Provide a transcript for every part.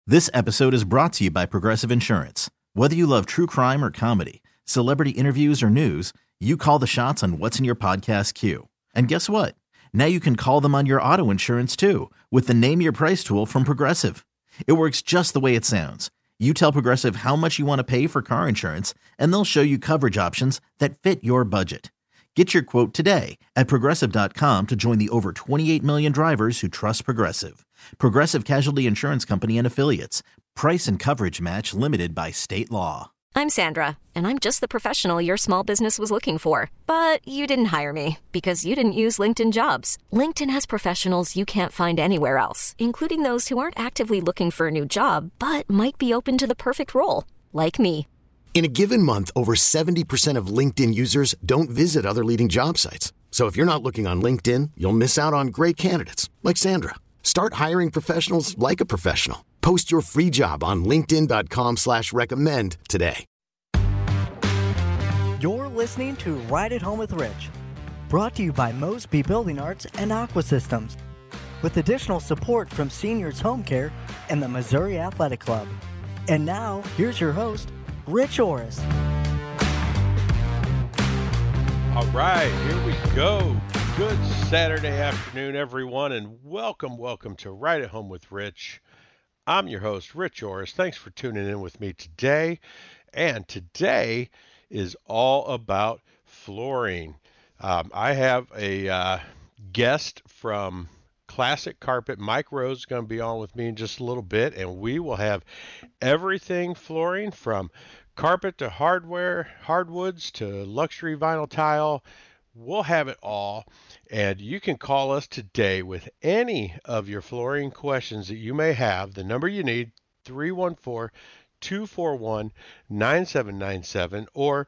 This episode is brought to you by Progressive Insurance. Whether you love true crime or comedy, celebrity interviews or news, you call the shots on what's in your podcast queue. And guess what? Now you can call them on your auto insurance too with the Name Your Price tool from Progressive. It works just the way it sounds. You tell Progressive how much you want to pay for car insurance, and they'll show you coverage options that fit your budget. Get your quote today at Progressive.com to join the over 28 million drivers who trust Progressive. Progressive Casualty Insurance Company and Affiliates. Price and coverage match limited by state law. I'm Sandra, and I'm just the professional your small business was looking for. But you didn't hire me because you didn't use LinkedIn Jobs. LinkedIn has professionals you can't find anywhere else, including those who aren't actively looking for a new job, but might be open to the perfect role, like me. In a given month, over 70% of LinkedIn users don't visit other leading job sites. So if you're not looking on LinkedIn, you'll miss out on great candidates like Sandra. Start hiring professionals like a professional. Post your free job on linkedin.com/recommend today. You're listening to Ride at Home with Rich, brought to you by Mosby Building Arts and Aqua Systems, with additional support from Seniors Home Care and the Missouri Athletic Club. And now, here's your host, Rich Orris. All right, here we go. Good Saturday afternoon, everyone, and welcome to Ride at Home with Rich. I'm your host, Rich Orris. Thanks for tuning in with me today. And today is all about flooring. I have a guest from Classic Carpet. Mike Rose is going to be on with me in just a little bit, and we will have everything flooring from carpet to hardware, hardwoods to luxury vinyl tile. We'll have it all, and you can call us today with any of your flooring questions that you may have. The number you need, 314-241-9797 or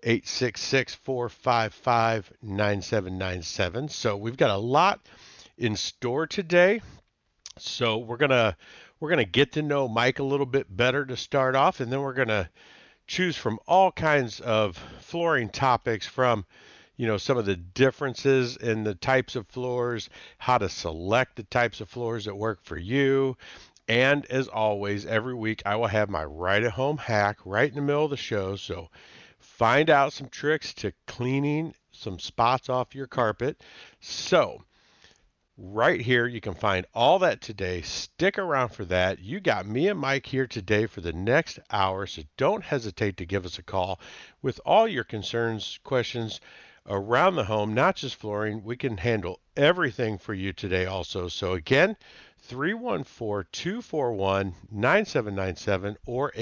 866-455-9797. So we've got a lot in store today. So we're gonna get to know Mike a little bit better to start off, and then we're gonna choose from all kinds of flooring topics, from some of the differences in the types of floors, how to select the types of floors that work for you. And as always, every week I will have my Ride at Home hack right in the middle of the show. So find out some tricks to cleaning some spots off your carpet. So right here, you can find all that today. Stick around for that. You got me and Mike here today for the next hour, so don't hesitate to give us a call with all your concerns, questions around the home, not just flooring. We can handle everything for you today also. So again, 314-241-9797 or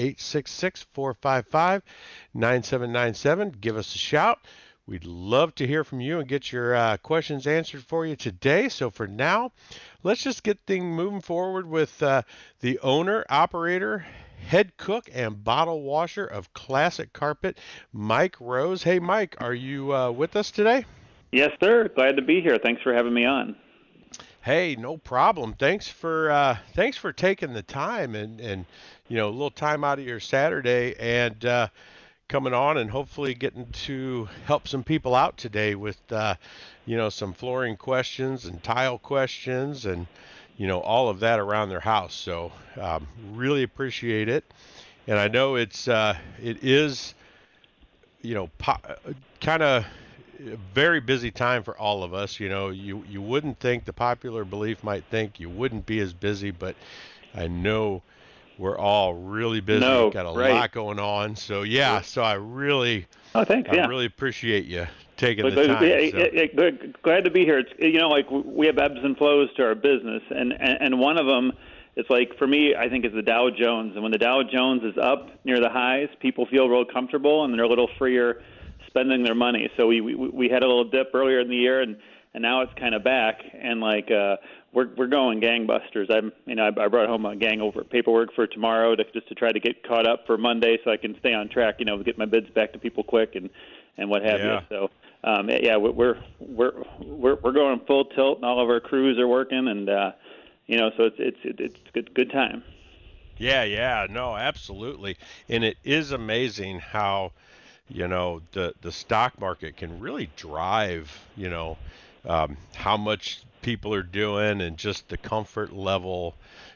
866-455-9797. Give us a shout. We'd love to hear from you and get your questions answered for you today. So for now, let's just get things moving forward with the owner, operator, head cook, and bottle washer of Classic Carpet, Mike Rose. Hey, Mike, are you with us today? Yes, sir. Glad to be here. Thanks for having me on. Hey, no problem. Thanks for taking the time and a little time out of your Saturday and coming on and hopefully getting to help some people out today with some flooring questions and tile questions and all of that around their house. So really appreciate it. And I know it is kind of a very busy time for all of us. You wouldn't think, the popular belief might think you wouldn't be as busy, but I know we're all really busy. Got a lot going on. So so I really really appreciate you taking the time. Glad to be here. It's, we have ebbs and flows to our business, and one of them, it's like, for me, I think, is the Dow Jones. And when the Dow Jones is up near the highs, people feel real comfortable and they're a little freer spending their money. So we had a little dip earlier in the year, and now it's kind of back, and we're going gangbusters. I brought home a gang over paperwork for tomorrow just to try to get caught up for Monday so I can stay on track, get my bids back to people quick and what have you. So we're going full tilt, and all of our crews are working, and so it's good time. Yeah, no, absolutely. And it is amazing how the stock market can really drive how much people are doing and just the comfort level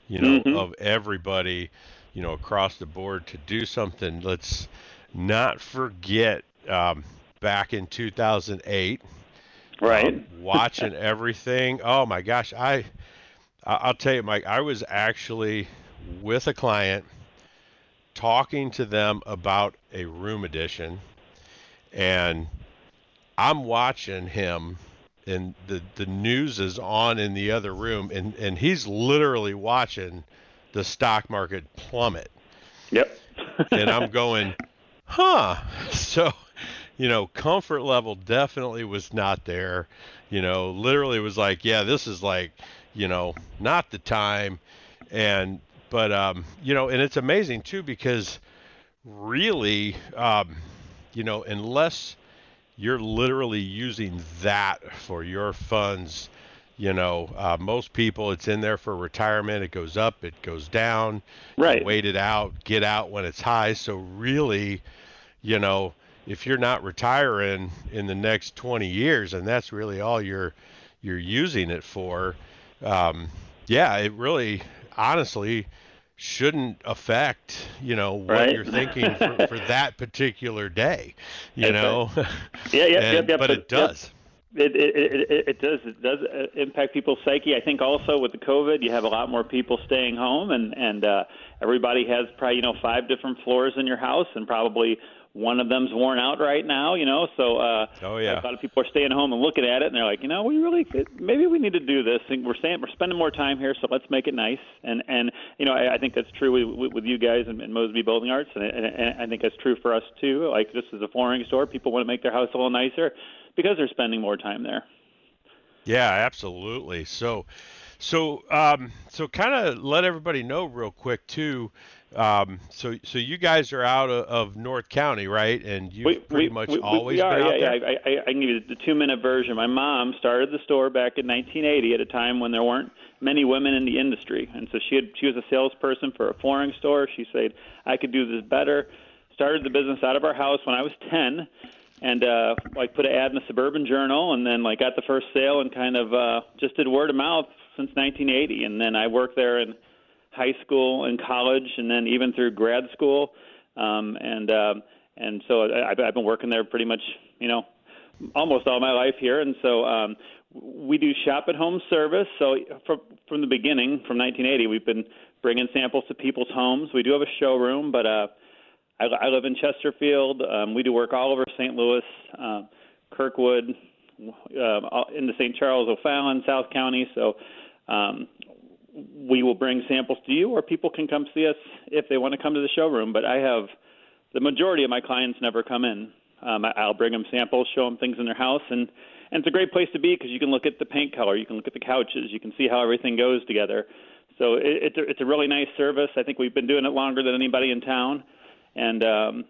of everybody, across the board to do something. Let's not forget back in 2008, Right. watching everything. Oh my gosh, I'll tell you, Mike, I was actually with a client talking to them about a room addition, and I'm watching him, and the news is on in the other room, and he's literally watching the stock market plummet. Yep. And I'm going, huh. So, comfort level definitely was not there. Literally was like, yeah, this is like, not the time. But and it's amazing too, because really, unless you're literally using that for your funds, most people, it's in there for retirement. It goes up, it goes down. Right. You wait it out, get out when it's high. So really, if you're not retiring in the next 20 years, and that's really all you're using it for, it really, honestly, shouldn't affect, what Right. you're thinking for that particular day, Right. Yeah. But it does. It does. It does impact people's psyche. I think also with the COVID, you have a lot more people staying home, and everybody has probably 5 different floors in your house, and probably one of them's worn out right now. So Oh yeah. a lot of people are staying home and looking at it, and they're like, maybe we need to do this. And we're spending more time here, so let's make it nice. And I think that's true with you guys and Mosby Building Arts, and I think that's true for us too. Like, this is a flooring store. People want to make their house a little nicer because they're spending more time there. Yeah, absolutely. So kind of let everybody know real quick too. So you guys are out of North County, right? And you've pretty much always we are, been out yeah, there? Yeah. I can give you the 2-minute version. My mom started the store back in 1980 at a time when there weren't many women in the industry, and so she was a salesperson for a flooring store. She said, I could do this better. Started the business out of our house when I was 10. And put an ad in the Suburban Journal, and then got the first sale, and kind of just did word of mouth since 1980. And then I worked there in high school and college, and then even through grad school. And so I've been working there pretty much, almost all my life here. And so we do shop at home service. So from the beginning, from 1980, we've been bringing samples to people's homes. We do have a showroom, but I live in Chesterfield. We do work all over St. Louis, Kirkwood, into St. Charles, O'Fallon, South County. So we will bring samples to you, or people can come see us if they want to come to the showroom. But I have the majority of my clients never come in. I'll bring them samples, show them things in their house, and it's a great place to be because you can look at the paint color, you can look at the couches, you can see how everything goes together. So it's a really nice service. I think we've been doing it longer than anybody in town. And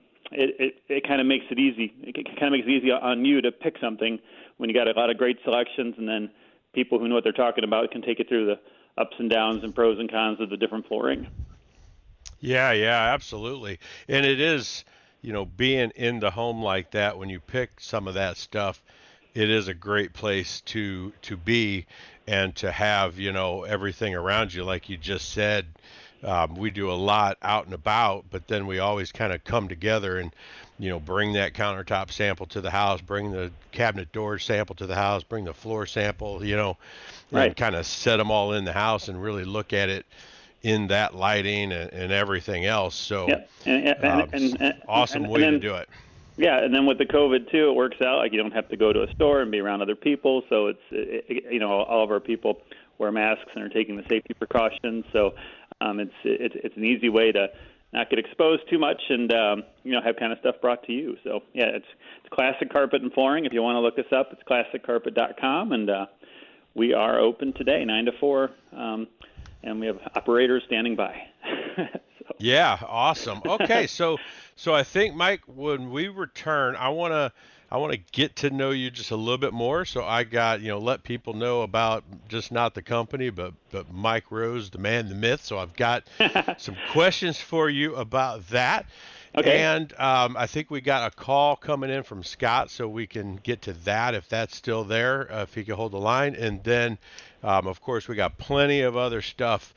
it kind of makes it easy. It kind of makes it easy on you to pick something when you got a lot of great selections, and then people who know what they're talking about can take you through the ups and downs and pros and cons of the different flooring. Yeah, absolutely. And it is, being in the home like that, when you pick some of that stuff, it is a great place to be and to have, everything around you, like you just said. We do a lot out and about, but then we always kind of come together and, bring that countertop sample to the house, bring the cabinet door sample to the house, bring the floor sample, Right. and kind of set them all in the house and really look at it in that lighting and everything else. So, Yeah. And awesome way to do it. Yeah, and then with the COVID too, it works out. Like, you don't have to go to a store and be around other people. So all of our people wear masks and are taking the safety precautions. So it's an easy way to not get exposed too much and have kind of stuff brought to you. So yeah, it's Classic Carpet and Flooring. If you want to look us up, it's classiccarpet.com, and we are open today 9 to 4, and we have operators standing by. So. Yeah, awesome. Okay, so I think, Mike, when we return, I want to get to know you just a little bit more. So I got, let people know about just not the company, but Mike Rose, the man, the myth. So I've got some questions for you about that. Okay. And I think we got a call coming in from Scott, so we can get to that if that's still there, if he can hold the line. And then, of course, we got plenty of other stuff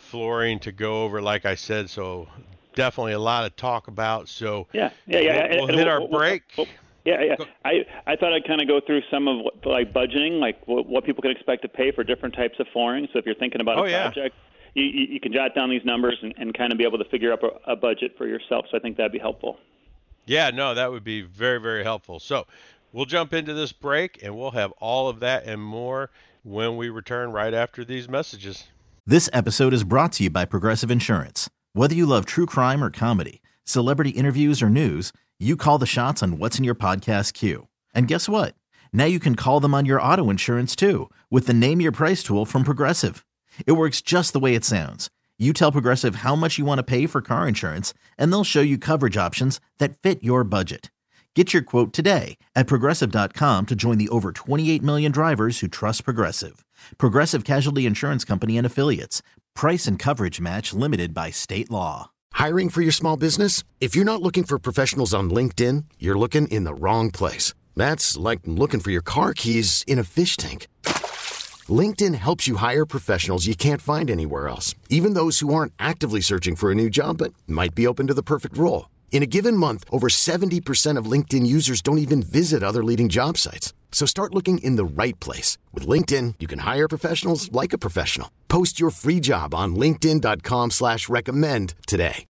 flooring to go over, like I said. So definitely a lot of talk about. So yeah. We'll hit our break. Yeah. I thought I'd kind of go through some of like budgeting, like what people can expect to pay for different types of flooring. So if you're thinking about a project, you can jot down these numbers and kind of be able to figure out a budget for yourself. So I think that'd be helpful. Yeah, no, that would be very, very helpful. So we'll jump into this break, and we'll have all of that and more when we return right after these messages. This episode is brought to you by Progressive Insurance. Whether you love true crime or comedy, celebrity interviews or news, you call the shots on what's in your podcast queue. And guess what? Now you can call them on your auto insurance too with the Name Your Price tool from Progressive. It works just the way it sounds. You tell Progressive how much you want to pay for car insurance, and they'll show you coverage options that fit your budget. Get your quote today at Progressive.com to join the over 28 million drivers who trust Progressive. Progressive Casualty Insurance Company and Affiliates. Price and coverage match limited by state law. Hiring for your small business? If you're not looking for professionals on LinkedIn, you're looking in the wrong place. That's like looking for your car keys in a fish tank. LinkedIn helps you hire professionals you can't find anywhere else, even those who aren't actively searching for a new job but might be open to the perfect role. In a given month, over 70% of LinkedIn users don't even visit other leading job sites. So start looking in the right place. With LinkedIn, you can hire professionals like a professional. Post your free job on linkedin.com/recommend today.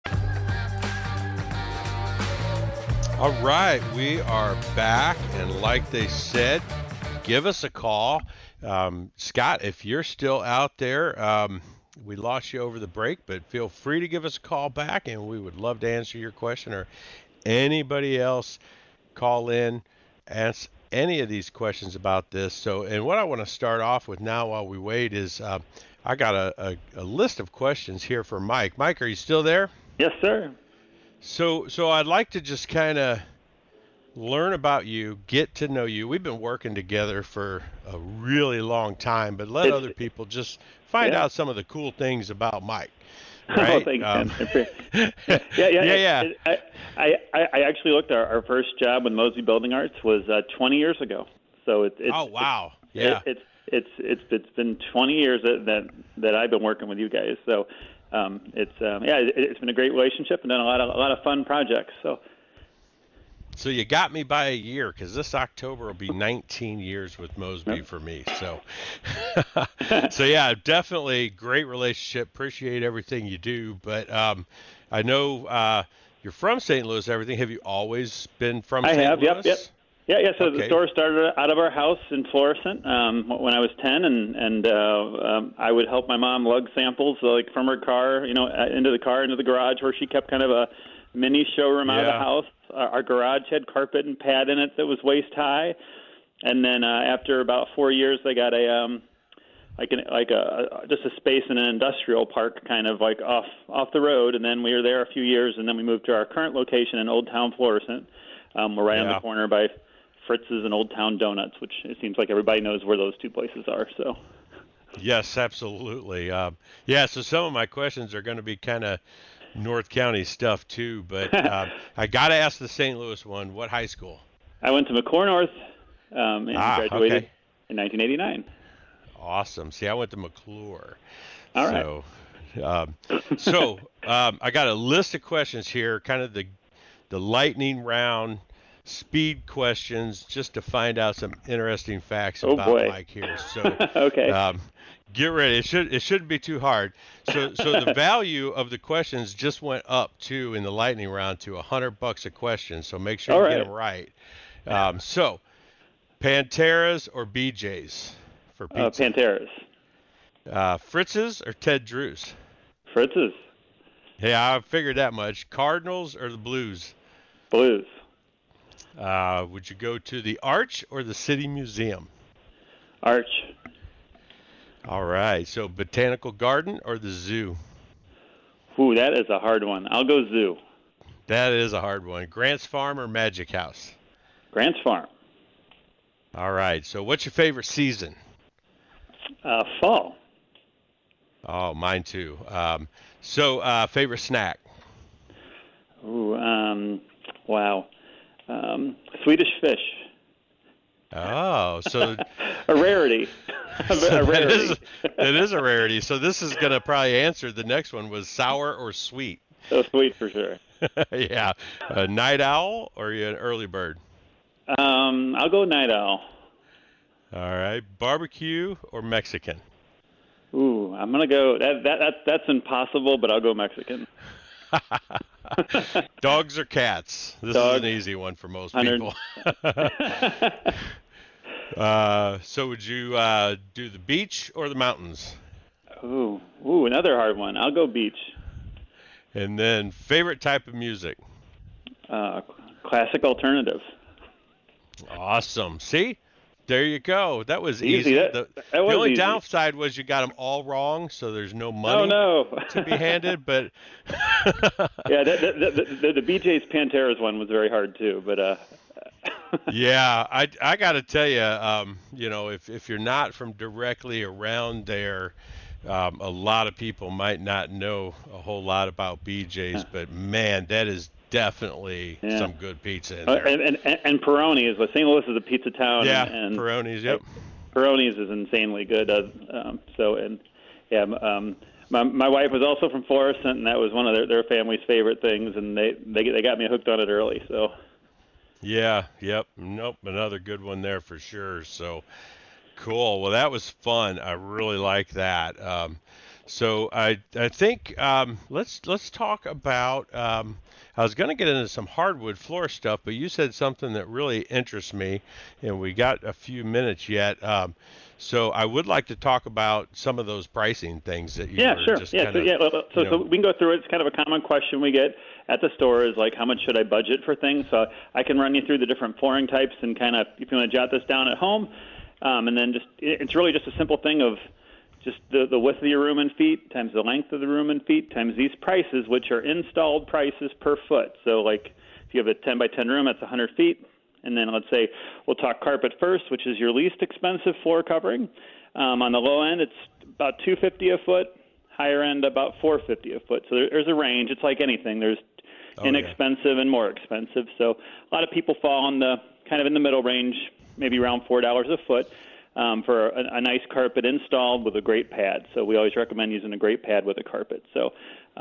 All right, we are back, and like they said, give us a call. Scott, if you're still out there, we lost you over the break, but feel free to give us a call back, and we would love to answer your question, or anybody else call in, ask any of these questions about this. So, and what I want to start off with now while we wait is I got a list of questions here for Mike. Mike, are you still there? Yes, sir. So I'd like to just kind of learn about you, get to know you. We've been working together for a really long time, but let other people just find out some of the cool things about Mike. Right? Oh, thanks. Yeah. I actually looked. Our first job with Mosby Building Arts was 20 years ago. So it's oh wow, yeah. It's been 20 years that I've been working with you guys. So it's been a great relationship and done a lot of fun projects. So you got me by a year, because this October will be 19 years with Mosby for me. So, so yeah, definitely great relationship. Appreciate everything you do. But I know you're from St. Louis. Everything. Have you always been from St. Louis? Yep. Yeah. So okay. The store started out of our house in Florissant when I was 10, and I would help my mom lug samples like from her car, into the garage, where she kept kind of a mini showroom out of the house. Our garage had carpet and pad in it that was waist high, and then after about 4 years, they got just a space in an industrial park, kind of like off the road. And then we were there a few years, and then we moved to our current location in Old Town Florissant. We're right on the corner by Fritz's and Old Town Donuts, which it seems like everybody knows where those two places are. So. Yes, absolutely. So some of my questions are going to be kind of North County stuff too, but I got to ask the St. Louis one. What high school? I went to McClure North and graduated in 1989. Awesome. See, I went to McClure. All right. So I got a list of questions here, kind of the lightning round speed questions, just to find out some interesting facts about Mike here. So okay. Get ready. It shouldn't be too hard. So the value of the questions just went up too in the lightning round to $100 a question. So make sure you get them right. So Panteras or BJ's for pizza? Panteras. Fritz's or Ted Drew's? Fritz's. Yeah, I figured that much. Cardinals or the Blues? Blues. Would you go to the Arch or the City Museum? Arch. All right. So Botanical Garden or the Zoo? Ooh, that is a hard one. I'll go Zoo. That is a hard one. Grant's Farm or Magic House? Grant's Farm. All right. So what's your favorite season? Fall. Oh, mine too. So favorite snack? Ooh, wow. Swedish fish. Oh, so a rarity. A rarity. That is a rarity. So this is going to probably answer the next one was sour or sweet. So sweet for sure. Yeah. A night owl or you an early bird? I'll go night owl. All right. Barbecue or Mexican? Ooh, I'm gonna go. That's impossible, but I'll go Mexican. Dogs or cats? This is an easy one for most people. So would you do the beach or the mountains? Ooh, another hard one. I'll go beach. And then favorite type of music? Classic alternative. Awesome. See? There you go. That was easy. The only downside was you got them all wrong, so there's no money to be handed. But yeah, the BJ's Panteras one was very hard too. But yeah, I got to tell you, you know, if you're not from directly around there, a lot of people might not know a whole lot about BJ's. But man, that is definitely some good pizza in there. And Peroni's. St. Louis is a pizza town. Yeah, and Peroni's. Yep. Peroni's is insanely good. My wife was also from Florissant, and that was one of their family's favorite things, and they got me hooked on it early. So. Yeah. Yep. Nope. Another good one there for sure. So cool. Well, that was fun. I really like that. So I think let's talk about. I was going to get into some hardwood floor stuff, but you said something that really interests me, and we got a few minutes yet. So I would like to talk about some of those pricing things that you were just kind of. So we can go through it. It's kind of a common question we get at the store is like, how much should I budget for things? So I can run you through the different flooring types and kind of, if you want to jot this down at home, and then it's really just a simple thing of just the width of your room in feet times the length of the room in feet times these prices, which are installed prices per foot. So like if you have a 10 by 10 room, that's 100 feet. And then let's say we'll talk carpet first, which is your least expensive floor covering. On the low end, it's about $250 a foot. Higher end, about $450 a foot. So there's a range. It's like anything. There's inexpensive and more expensive. So a lot of people fall in the kind of in the middle range, maybe around $4 a foot. For a nice carpet installed with a great pad. So we always recommend using a great pad with a carpet. So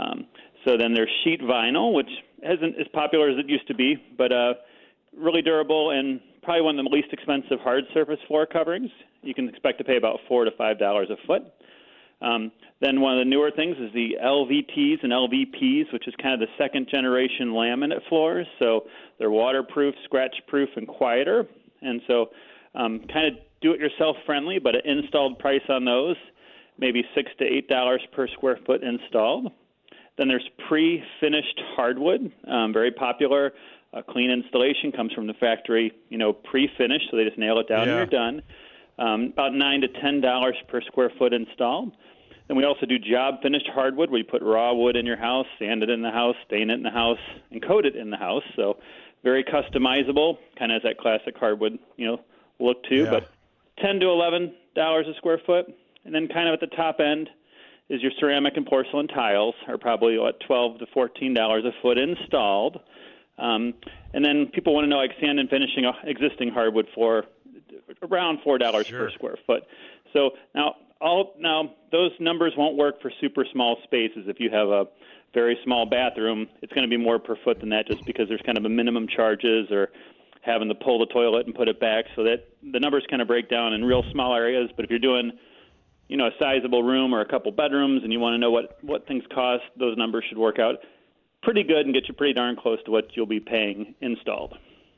then there's sheet vinyl, which isn't as popular as it used to be, but really durable and probably one of the least expensive hard surface floor coverings. You can expect to pay about $4 to $5 a foot. Then one of the newer things is the LVTs and LVPs, which is kind of the second generation laminate floors. So they're waterproof, scratch-proof, and quieter. And so kind of do-it-yourself friendly, but an installed price on those, maybe $6 to $8 per square foot installed. Then there's pre-finished hardwood, very popular. Clean installation comes from the factory, pre-finished, so they just nail it down and you're done. About $9 to $10 per square foot installed. Then we also do job-finished hardwood, where you put raw wood in your house, sand it in the house, stain it in the house, and coat it in the house. So very customizable, kind of has that classic hardwood, look too. Yeah. But $10 to $11 a square foot. And then kind of at the top end is your ceramic and porcelain tiles, are probably $12 to $14 a foot installed. And then people want to know, like sand and finishing an existing hardwood floor, around $4 per square foot. So now those numbers won't work for super small spaces. If you have a very small bathroom, it's going to be more per foot than that, just because there's kind of a minimum charges or having to pull the toilet and put it back, so that the numbers kind of break down in real small areas. But if you're doing, a sizable room or a couple bedrooms and you want to know what things cost, those numbers should work out pretty good and get you pretty darn close to what you'll be paying installed.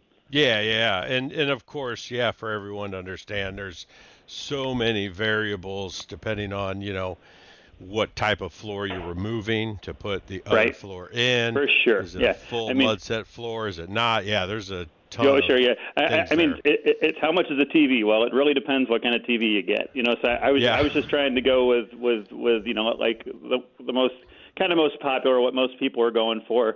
Yeah. And of course, for everyone to understand, there's so many variables depending on, what type of floor you're removing to put the other floor in. For sure. Is it a full mud set floor? Is it not? Yeah, there's a ton of sure, yeah. I mean, it's how much is a TV? Well, it really depends what kind of TV you get. So I was just trying to go with like the most popular, what most people are going for.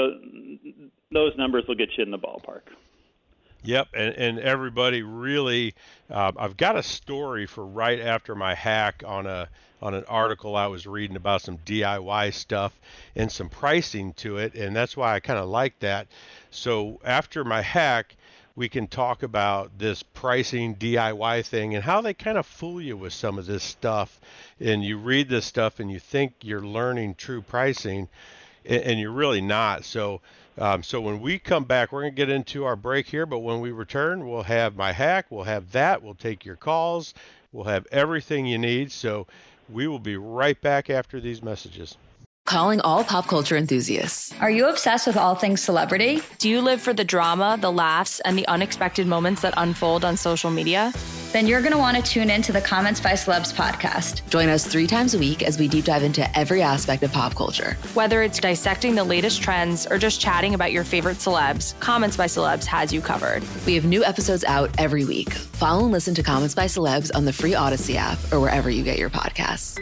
Those numbers will get you in the ballpark. Yep, and everybody really, I've got a story for right after my hack on an article I was reading about some DIY stuff and some pricing to it, and that's why I kind of like that. So after my hack, we can talk about this pricing DIY thing and how they kind of fool you with some of this stuff. And you read this stuff and you think you're learning true pricing, and you're really not. So when we come back, we're going to get into our break here, but when we return, we'll have my hack, we'll have that, we'll take your calls, we'll have everything you need. So we will be right back after these messages. Calling all pop culture enthusiasts. Are you obsessed with all things celebrity? Do you live for the drama, the laughs, and the unexpected moments that unfold on social media? Then you're going to want to tune in to the Comments by Celebs podcast. Join us 3 times a week as we deep dive into every aspect of pop culture. Whether it's dissecting the latest trends or just chatting about your favorite celebs, Comments by Celebs has you covered. We have new episodes out every week. Follow and listen to Comments by Celebs on the free Odyssey app or wherever you get your podcasts.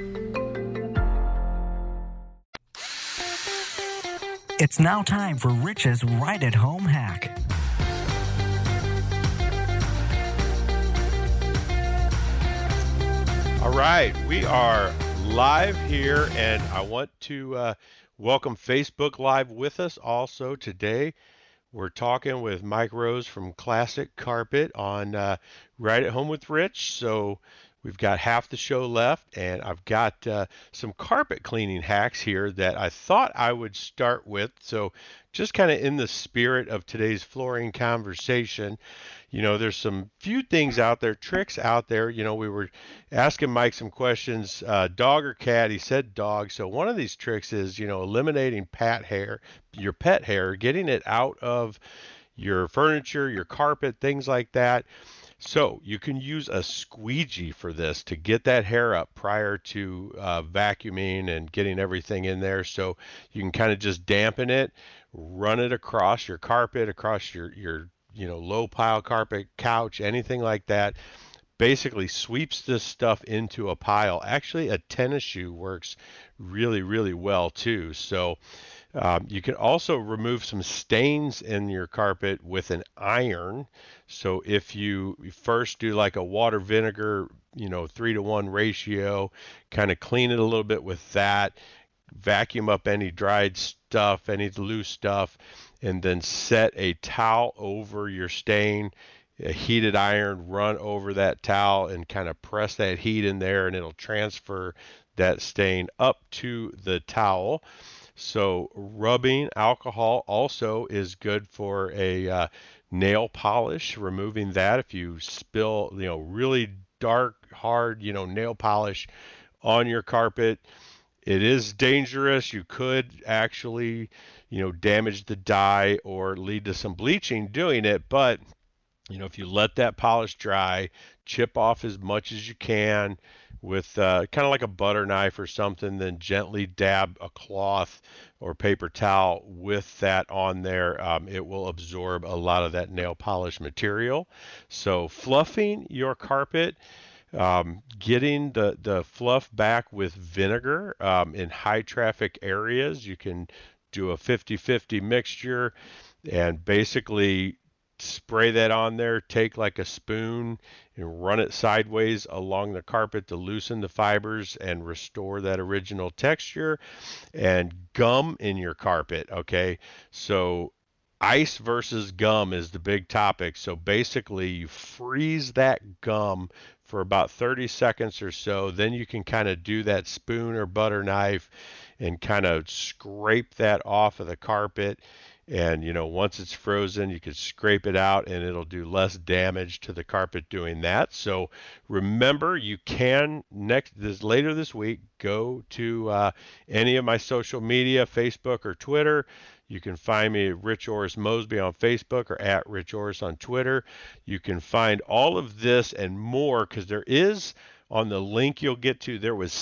It's now time for Rich's Right at Home hack. All right, we are live here, and I want to welcome Facebook Live with us also today. We're talking with Mike Rose from Classic Carpet on Right at Home with Rich. So we've got half the show left, and I've got some carpet cleaning hacks here that I thought I would start with. So just kind of in the spirit of today's flooring conversation, you know, there's some few things out there, tricks out there. You know, we were asking Mike some questions, dog or cat. He said dog. So one of these tricks is, you know, eliminating your pet hair, getting it out of your furniture, your carpet, things like that. So you can use a squeegee for this to get that hair up prior to vacuuming and getting everything in there. So you can kind of just dampen it, run it across your carpet, across your low pile carpet, couch, anything like that. Basically sweeps this stuff into a pile. Actually, a tennis shoe works really, really well too. So you can also remove some stains in your carpet with an iron. So if you first do like a water vinegar, 3-to-1 ratio, kind of clean it a little bit with that, vacuum up any dried stuff, any loose stuff, and then set a towel over your stain, a heated iron, run over that towel and kind of press that heat in there, and it'll transfer that stain up to the towel. So rubbing alcohol also is good for a nail polish, removing that. If you spill, really dark, hard, nail polish on your carpet, it is dangerous. You could actually, damage the dye or lead to some bleaching doing it. But, if you let that polish dry, chip off as much as you can with kind of like a butter knife or something, then gently dab a cloth or paper towel with that on there. It will absorb a lot of that nail polish material. So fluffing your carpet, getting the fluff back with vinegar in high traffic areas. You can do a 50-50 mixture and basically spray that on there, take like a spoon and run it sideways along the carpet to loosen the fibers and restore that original texture. And gum in your carpet, okay? So ice versus gum is the big topic. So basically you freeze that gum for about 30 seconds or so. Then you can kind of do that spoon or butter knife and kind of scrape that off of the carpet. And, once it's frozen, you can scrape it out and it'll do less damage to the carpet doing that. So remember, you can later this week, go to any of my social media, Facebook or Twitter. You can find me at Rich Orris Mosby on Facebook or at Rich Orris on Twitter. You can find all of this and more, because there is, on the link you'll get to, there was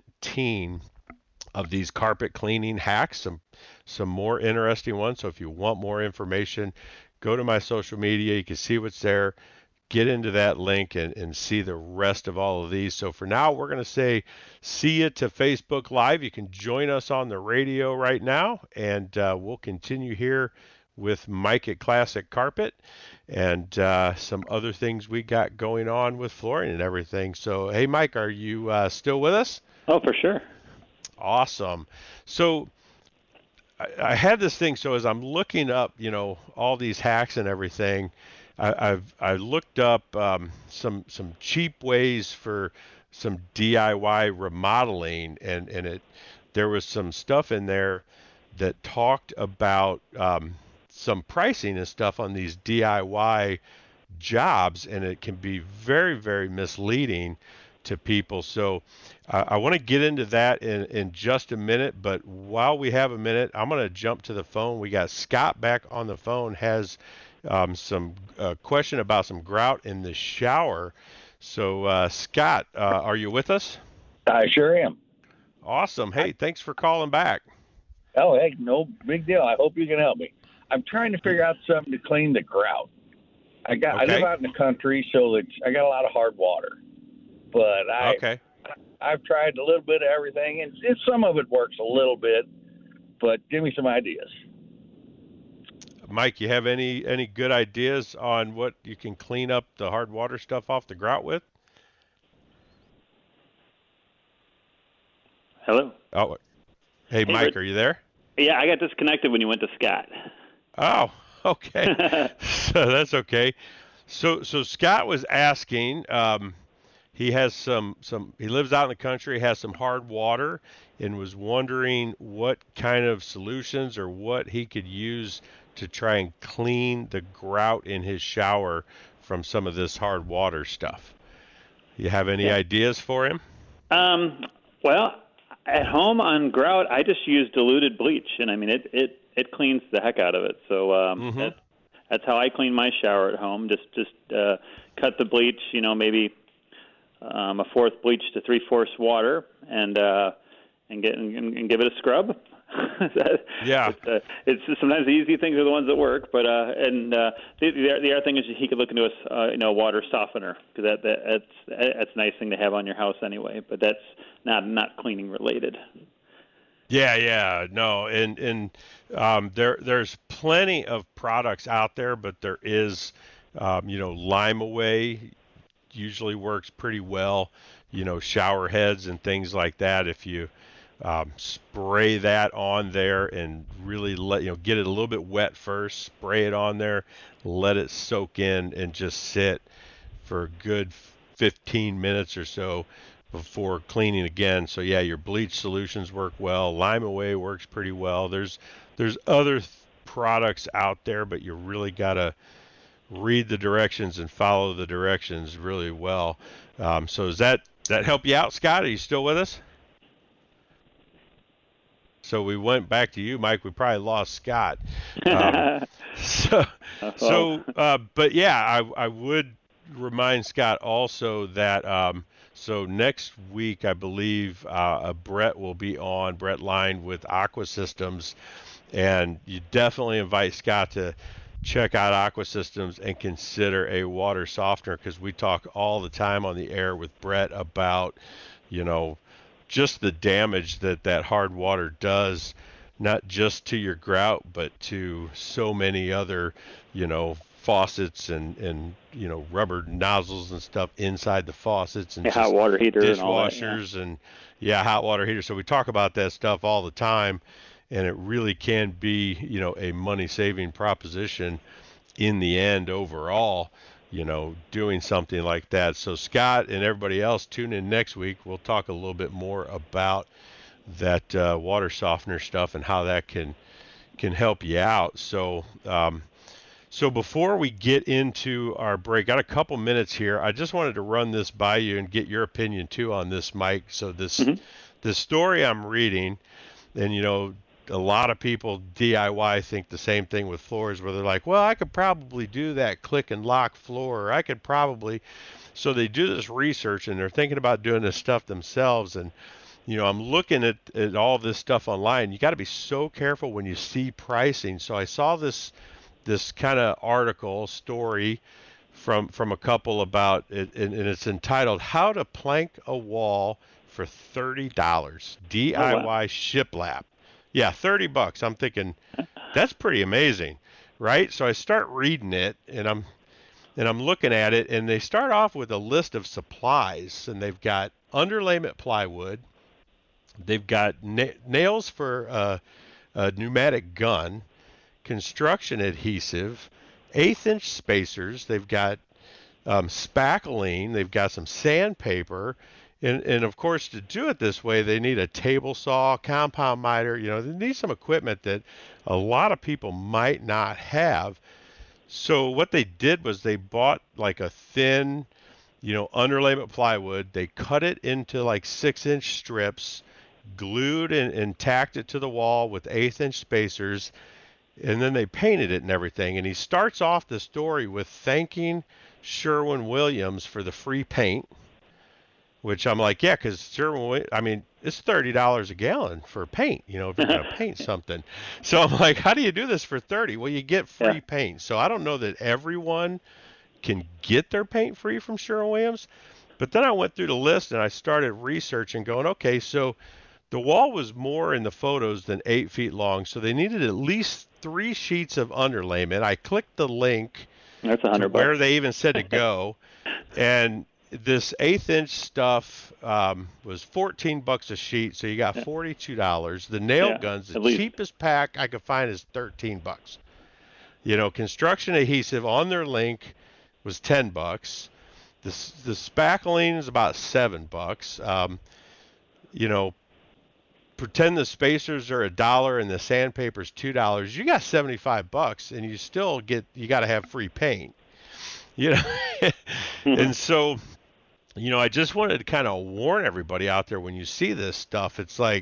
17 of these carpet cleaning hacks, some more interesting ones. So if you want more information, go to my social media. You can see what's there. Get into that link and see the rest of all of these. So for now, we're going to say see you to Facebook Live. You can join us on the radio right now, and we'll continue here with Mike at Classic Carpet and some other things we got going on with flooring and everything. So, hey, Mike, are you still with us? Oh, for sure. Awesome. So I had this thing. So as I'm looking up, all these hacks and everything, I looked up some cheap ways for some DIY remodeling, and there was some stuff in there that talked about some pricing and stuff on these DIY jobs, and it can be very, very misleading to people. So I want to get into that in just a minute, but while we have a minute, I'm going to jump to the phone. We got Scott back on the phone, has some question about some grout in the shower. So Scott, are you with us? I sure am. Awesome. Hey, thanks for calling back. Oh, hey, no big deal. I hope you can help me. I'm trying to figure out something to clean the grout. I live out in the country, so I got a lot of hard water. But I've tried a little bit of everything, and some of it works a little bit. But give me some ideas. Mike, you have any good ideas on what you can clean up the hard water stuff off the grout with? Hello. Oh, hey Mike, Rich. Are you there? Yeah, I got disconnected when you went to Scott. Oh, okay. So that's okay. So Scott was asking. He has he lives out in the country, has some hard water, and was wondering what kind of solutions or what he could use to try and clean the grout in his shower from some of this hard water stuff. You have any ideas for him? Well, at home on grout, I just use diluted bleach, and I mean it cleans the heck out of it. So that's how I clean my shower at home. Just cut the bleach, maybe a fourth bleach to 3/4 water, and give it a scrub. Yeah, it's sometimes the easy things are the ones that work, but the other thing is he could look into a water softener, because that's a nice thing to have on your house anyway. But that's not cleaning related. Yeah, no, and there's plenty of products out there, but there is, Lime Away usually works pretty well. Shower heads and things like that. If you spray that on there and really get it a little bit wet first, spray it on there, let it soak in, and just sit for a good 15 minutes or so before cleaning again. So yeah, your bleach solutions work well. Lime Away works pretty well. There's other products out there, but you really got to read the directions and follow the directions really well. So does that help you out, Scott? Are you still with us? So we went back to you, Mike. We probably lost Scott. But yeah, I would remind Scott also that so next week, I believe Brett will be on, Brett Line with Aqua Systems, and you definitely invite Scott to check out Aqua Systems and consider a water softener, because we talk all the time on the air with Brett about, just the damage that hard water does, not just to your grout, but to so many other, faucets and rubber nozzles and stuff inside the faucets, and hot water heater, dishwashers, and hot water heater. So we talk about that stuff all the time, and it really can be a money saving proposition in the end overall, doing something like that. So Scott and everybody else, tune in next week. We'll talk a little bit more about that water softener stuff and how that can help you out. So before we get into our break, got a couple minutes here. I just wanted to run this by you and get your opinion too on this, Mike. So this story I'm reading, and a lot of people DIY think the same thing with floors, where they're like, well, I could probably do that click and lock floor, or I could probably. So they do this research and they're thinking about doing this stuff themselves. And I'm looking at all this stuff online. You got to be so careful when you see pricing. So I saw this kind of article story from a couple about it, and it's entitled "How to Plank a Wall for $30 DIY shiplap." Yeah, $30. I'm thinking that's pretty amazing, right? So I start reading it, and I'm looking at it, and they start off with a list of supplies, and they've got underlayment plywood, they've got nails for a pneumatic gun, construction adhesive, 1/8-inch spacers. They've got spackling. They've got some sandpaper. And of course, to do it this way, they need a table saw, compound miter. They need some equipment that a lot of people might not have. So what they did was they bought like a thin, underlayment plywood. They cut it into like 6-inch strips, glued and tacked it to the wall with 1/8-inch spacers, and then they painted it and everything. And he starts off the story with thanking Sherwin-Williams for the free paint, which I'm like, yeah, because it's $30 a gallon for paint, if you're going to paint something. So I'm like, how do you do this for $30? Well, you get free paint. So I don't know that everyone can get their paint free from Sherwin-Williams. But then I went through the list and I started researching, going, okay, so the wall was more in the photos than 8 feet long. So they needed at least 3 sheets of underlayment. I clicked the link. That's $100 where they even said to go. And this 1/8-inch stuff was $14 a sheet, so you got $42. The nail guns, the cheapest pack I could find is $13. Construction adhesive on their link was $10. The spackling is about $7. Pretend the spacers are $1 and the sandpaper's $2. You got $75, and you got to have free paint. And so, I just wanted to kind of warn everybody out there when you see this stuff. It's like,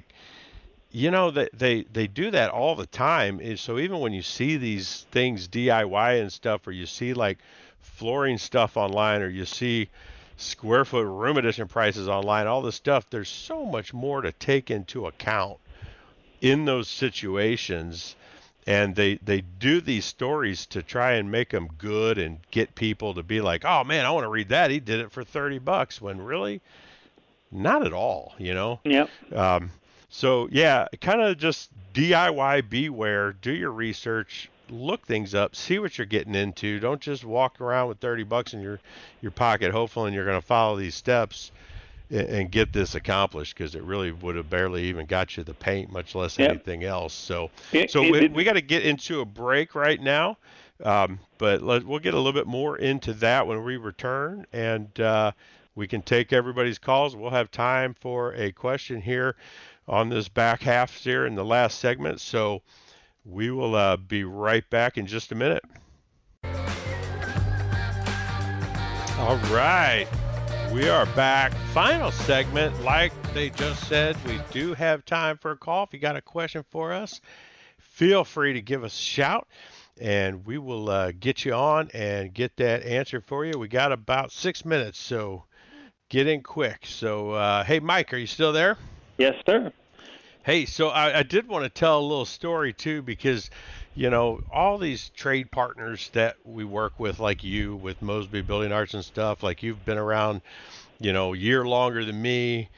they do that all the time. So even when you see these things DIY and stuff, or you see like flooring stuff online, or you see square foot room addition prices online, all this stuff, there's so much more to take into account in those situations. And they do these stories to try and make them good and get people to be like, oh man, I want to read that. He did it for $30, when really not at all, Yep. So yeah, kind of just DIY, beware, do your research, look things up, see what you're getting into. Don't just walk around with $30 in your pocket, hopefully you're going to follow these steps and get this accomplished, because it really would have barely even got you the paint, much less anything else. So we got to get into a break right now, but we'll get a little bit more into that when we return, and we can take everybody's calls. We'll have time for a question here on this back half here in the last segment. So we will be right back in just a minute. All right. We are back. Final segment. Like they just said, we do have time for a call. If you got a question for us, feel free to give us a shout, and we will get you on and get that answer for you. We got about 6 minutes, so get in quick. So, hey, Mike, are you still there? Yes, sir. Hey, so I did want to tell a little story, too, because, all these trade partners that we work with, like you, with Mosby Building Arts and stuff, like you've been around, a year longer than me,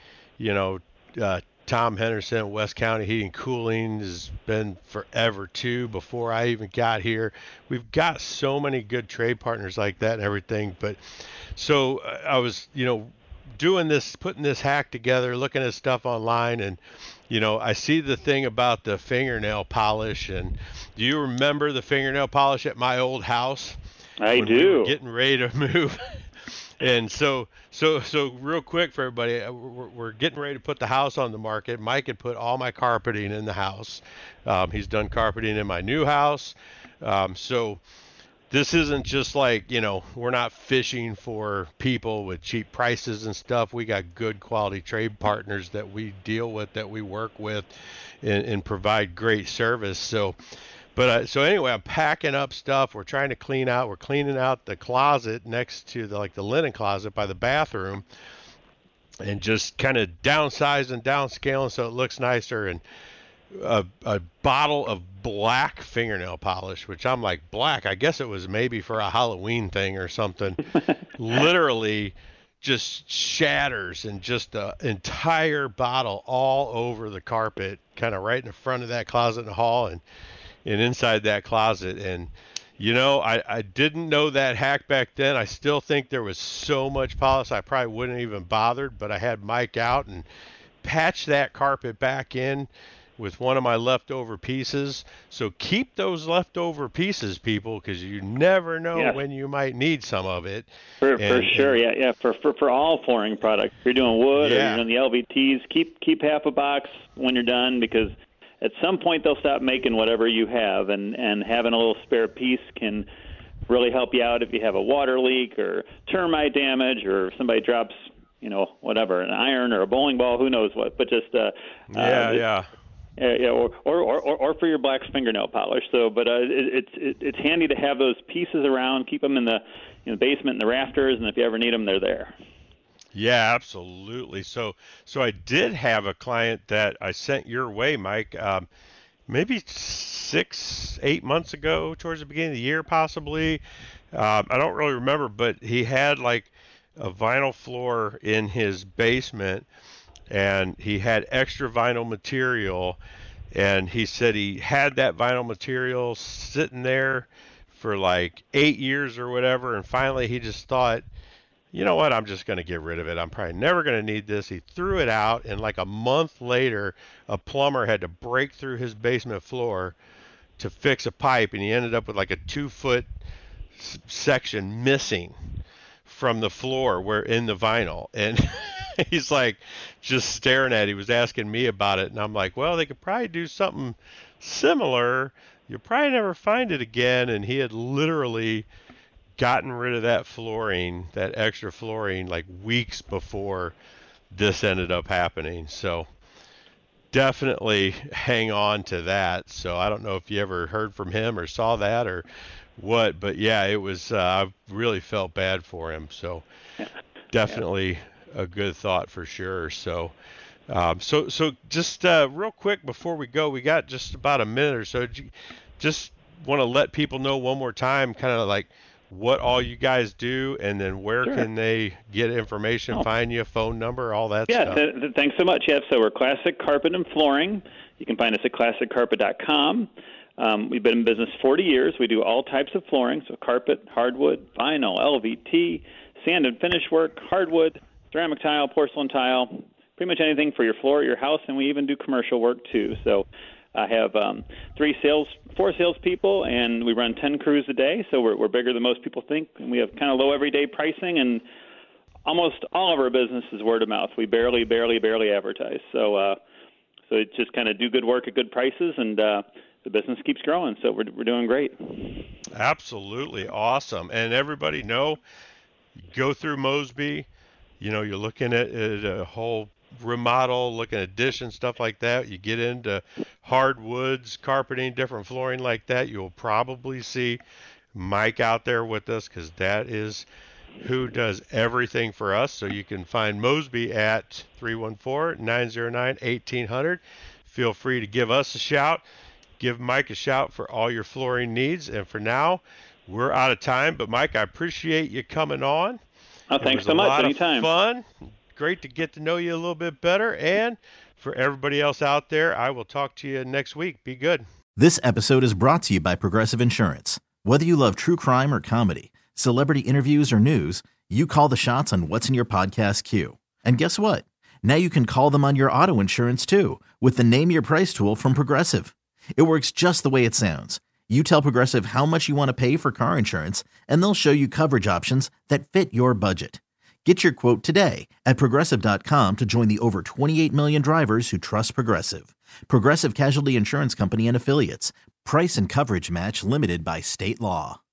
Tom Henderson, West County Heating and Cooling has been forever, too, before I even got here. We've got so many good trade partners like that and everything. But so I was, doing this, putting this hack together, looking at stuff online, and I see the thing about the fingernail polish. And do you remember the fingernail polish at my old house? I do. We were getting ready to move. And so real quick for everybody, we're getting ready to put the house on the market. Mike had put all my carpeting in the house. He's done carpeting in my new house. So this isn't just like, we're not fishing for people with cheap prices and stuff. We got good quality trade partners that we deal with, that we work with, and provide great service. So anyway, I'm packing up stuff. We're trying to clean out. We're cleaning out the closet next to the linen closet by the bathroom, and just kind of downsizing, downscaling so it looks nicer. And a bottle of black fingernail polish, which I'm like, black, I guess it was maybe for a Halloween thing or something, literally just shatters, and just the entire bottle all over the carpet, kind of right in the front of that closet in the hall, and inside that closet. And I didn't know that hack back then. I still think there was so much polish I probably wouldn't even bothered, but I had Mike out and patched that carpet back in. with one of my leftover pieces. So keep those leftover pieces, people, because you never know when you might need some of it. For sure, yeah. For all flooring products, if you're doing wood or you're doing the LVTs, keep half a box when you're done, because at some point they'll stop making whatever you have, and having a little spare piece can really help you out if you have a water leak or termite damage, or if somebody drops, whatever, an iron or a bowling ball, who knows what. But just or for your black fingernail polish. So, but it's handy to have those pieces around. Keep them in the basement, in the rafters, and if you ever need them, they're there. Yeah, absolutely. So I did have a client that I sent your way, Mike. Maybe 6-8 months ago, towards the beginning of the year, possibly. I don't really remember, but he had like a vinyl floor in his basement, and he had extra vinyl material, and he said he had that vinyl material sitting there for like 8 years or whatever, and finally he just thought, you know what, I'm just going to get rid of it. I'm probably never going to need this. He threw it out, and like a month later, a plumber had to break through his basement floor to fix a pipe, and he ended up with like a 2-foot section missing from the floor where in the vinyl. And he's like just staring at it. He was asking me about it, and I'm like, well, they could probably do something similar. You'll probably never find it again. And he had literally gotten rid of that flooring, that extra flooring, like weeks before this ended up happening. So definitely hang on to that. So I don't know if you ever heard from him or saw that or what, but yeah, it was, I really felt bad for him. So definitely a good thought for sure. So, so just real quick before we go, we got just about a minute or so. Just want to let people know one more time, kind of like what all you guys do, and then where can they get information, find you, phone number, all that stuff. Yeah, thanks so much. Yeah, so we're Classic Carpet and Flooring. You can find us at classiccarpet.com. We've been in business 40 years. We do all types of flooring, so carpet, hardwood, vinyl, LVT, sand and finish work, hardwood, ceramic tile, porcelain tile, pretty much anything for your floor at your house, and we even do commercial work too. So I have 4 salespeople, and we run 10 crews a day, so we're bigger than most people think, and we have kind of low everyday pricing, and almost all of our business is word of mouth. We barely advertise. So it's just kind of do good work at good prices, and the business keeps growing, so we're doing great. Absolutely awesome. And everybody know, go through Mosby, you're looking at a whole remodel, looking at addition, stuff like that. You get into hardwoods, carpeting, different flooring like that, you'll probably see Mike out there with us, because that is who does everything for us. So you can find Mosby at 314-909-1800. Feel free to give us a shout. Give Mike a shout for all your flooring needs. And for now, we're out of time. But, Mike, I appreciate you coming on. Oh, thanks so much. Anytime. It was a lot of fun. Great to get to know you a little bit better. And for everybody else out there, I will talk to you next week. Be good. This episode is brought to you by Progressive Insurance. Whether you love true crime or comedy, celebrity interviews or news, you call the shots on what's in your podcast queue. And guess what? Now you can call them on your auto insurance too, with the Name Your Price tool from Progressive. It works just the way it sounds. You tell Progressive how much you want to pay for car insurance, and they'll show you coverage options that fit your budget. Get your quote today at Progressive.com to join the over 28 million drivers who trust Progressive. Progressive Casualty Insurance Company and Affiliates. Price and coverage match limited by state law.